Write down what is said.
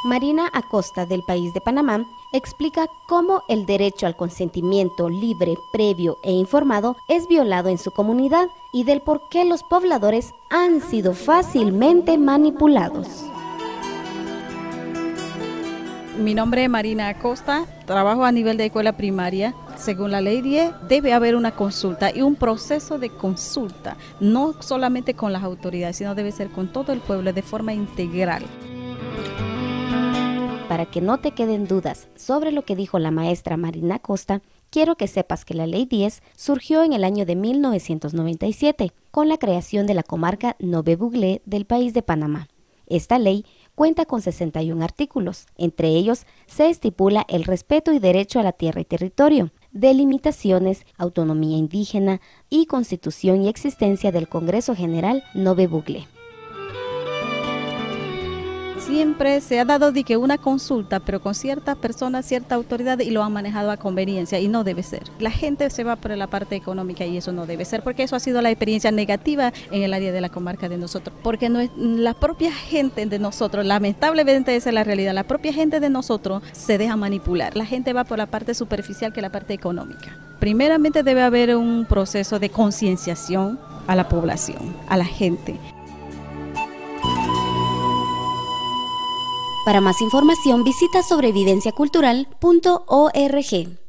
Marina Acosta, del país de Panamá, explica cómo el derecho al consentimiento libre, previo e informado es violado en su comunidad y del por qué los pobladores han sido fácilmente manipulados. Mi nombre es Marina Acosta, trabajo a nivel de escuela primaria. Según la ley 10, debe haber una consulta y un proceso de consulta, no solamente con las autoridades, sino debe ser con todo el pueblo de forma integral. Para que no te queden dudas sobre lo que dijo la maestra Marina Acosta, quiero que sepas que la Ley 10 surgió en el año de 1997, con la creación de la comarca Nové Buglé del país de Panamá. Esta ley cuenta con 61 artículos. Entre ellos se estipula el respeto y derecho a la tierra y territorio, delimitaciones, autonomía indígena y constitución y existencia del Congreso General Nové Buglé. Siempre se ha dado de que una consulta, pero con ciertas personas, cierta autoridad, y lo han manejado a conveniencia, y no debe ser. La gente se va por la parte económica y eso no debe ser, porque eso ha sido la experiencia negativa en el área de la comarca de nosotros, porque la propia gente de nosotros, lamentablemente esa es la realidad, la propia gente de nosotros se deja manipular. La gente va por la parte superficial que la parte económica. Primeramente debe haber un proceso de concienciación a la población, a la gente. Para más información visita sobrevivenciacultural.org.